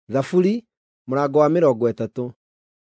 Thaburi, mũrango wa 30.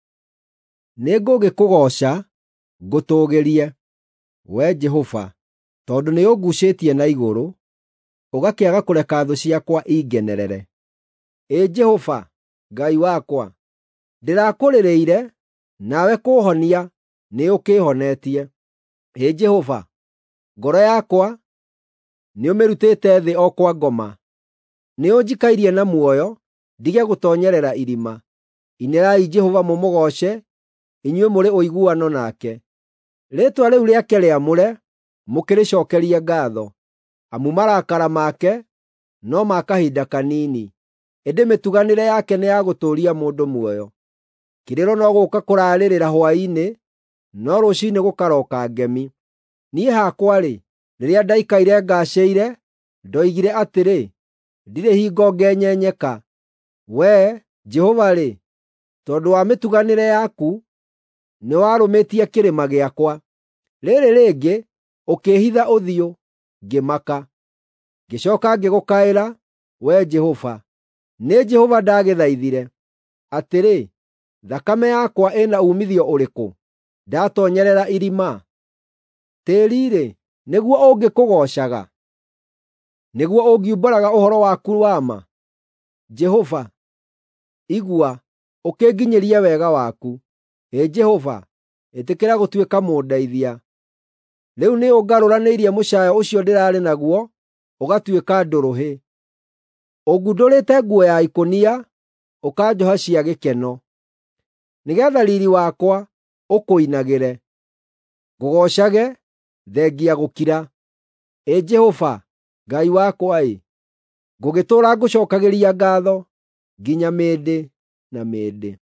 Nĩngũgĩkũgooca, ngũtũũgĩrie, Wee Jehova, tondũ nĩũnguucĩtie na igũrũ, ũgakĩaga kũreka thũ ciakwa ingenerere. Ĩĩ Jehova, Ngai wakwa, ndĩrakũrĩrĩire, nawe kũũhonia nĩũkĩĩhonetie. Ĩĩ Jehova, ngoro yakwa nĩũmĩrutĩte thĩ o kwa ngoma. Nĩũnjikairie na muoyo, ndige gũtoonyerera irima. Inĩrai Jehova mũmũgooce, inyuĩ mũrĩ ũiguano nake. Rĩĩtwa rĩu rĩake rĩamũre mũkĩrĩcookerie ngaatho, amu marakara make no ma kahinda kanini, ĩndĩ mĩtuganĩre yake nĩ ya gũtũũria mũndũ muoyo. Kĩrĩro no gũũka kũraarĩrĩra hwaĩ-inĩ, no rũciinĩ gũkaroka ngemi. Niĩ hakwa-rĩ, rĩrĩa ndaikaire ngacĩire, ndoigire atĩrĩ, ndirĩ hingo ngenyenyeka. Wee, Jehova-rĩ, tondũ wa mĩtuganĩre yaku, nĩwarũmĩtie kĩrĩma gĩakwa. Rĩrĩ rĩngĩ ũkĩĩhitha ũthiũ, ngĩmaka. Ngĩcooka ngĩgũkaĩra, Wee Jehova. Nĩ Jehova ndagĩthaithire. Atĩrĩ, thakame yakwa ĩna uumithio ũrĩkũ, ndatoonyerera irima? Tĩĩri-rĩ, nĩguo ũngĩkũgoocaga? Nĩguo ũngiumbũraga ũhoro waku wa ma? Jehova, igua, ũkĩnginyĩrie wega waku. Ĩĩ Jehova, ĩtĩkĩra gũtuĩka mũndeithia. Rĩu nĩũngarũranĩirie mũcaayo ũcio ndĩrarĩ naguo, ũgatuĩka ndũrũhĩ. Ũngundũrĩte nguo ya ikũnia, ũkanjoha cia gĩkeno, nĩgeetha riiri wakwa ũkũinagĩre. Ngũgoocage, thengia gũkira. Ĩĩ Jehova, Ngai wakwa-ĩ, ngũgĩtũũra ngũcookagĩria ngaatho nginya mĩndĩ na mĩndĩ.